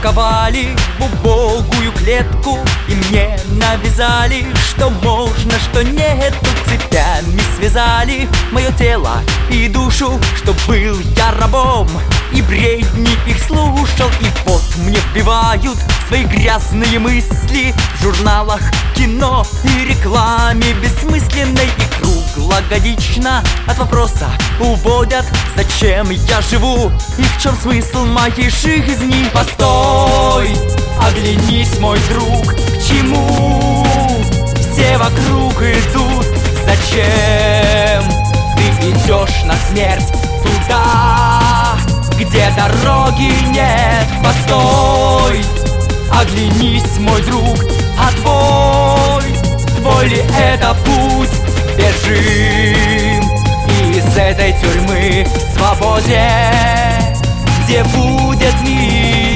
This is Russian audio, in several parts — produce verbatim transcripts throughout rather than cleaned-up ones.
заковали в убогую клетку, и мне навязали, что можно, что нет. Тут цепями связали мое тело и душу, что был я рабом, и бредни их слушал. И вот мне вбивают свои грязные мысли в журналах, кино и рекламе бессмысленной, и круглогодично от вопроса уводят, зачем я живу и в чем смысл моей жизни. Постой, оглянись, мой друг, к чему все вокруг идут? Зачем ты идешь на смерть туда, где дороги нет? Постой, оглянись, мой друг, а твой, твой ли это путь? Бежим из этой тюрьмы к свободе, где будет мир.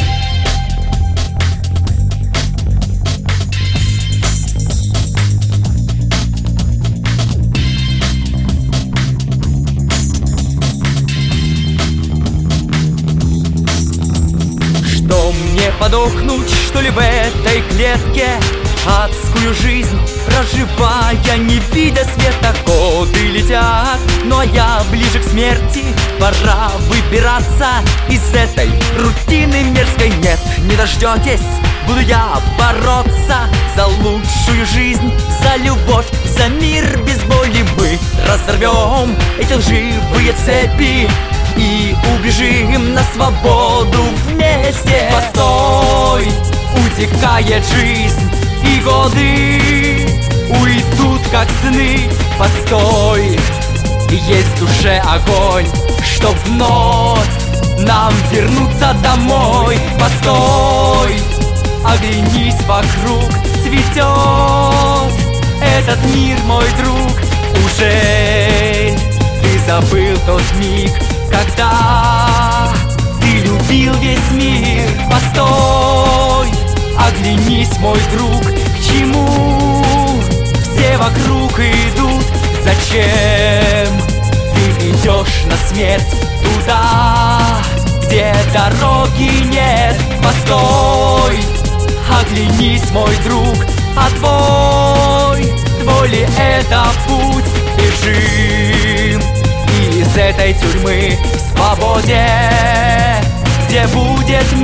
Что мне подохнуть, что ли, в этой клетке? Адскую жизнь проживая, не видя света, годы летят. Ну а я ближе к смерти, пора выбираться из этой рутины мерзкой. Нет, не дождетесь, буду я бороться за лучшую жизнь, за любовь, за мир без боли. Мы разорвем эти лживые цепи и убежим на свободу вместе. Постой, утекает жизнь, и годы уйдут как сны. Постой, есть в душе огонь, чтоб вновь нам вернуться домой. Постой, оглянись вокруг, цветет этот мир, мой друг. Уже ты забыл тот миг, когда ты любил весь мир? Постой, оглянись, мой друг, к чему все вокруг идут? Зачем ты идешь на смерть туда, где дороги нет? Постой, оглянись, мой друг, а твой, твой ли это путь? Бежим из этой тюрьмы к свободе, где будет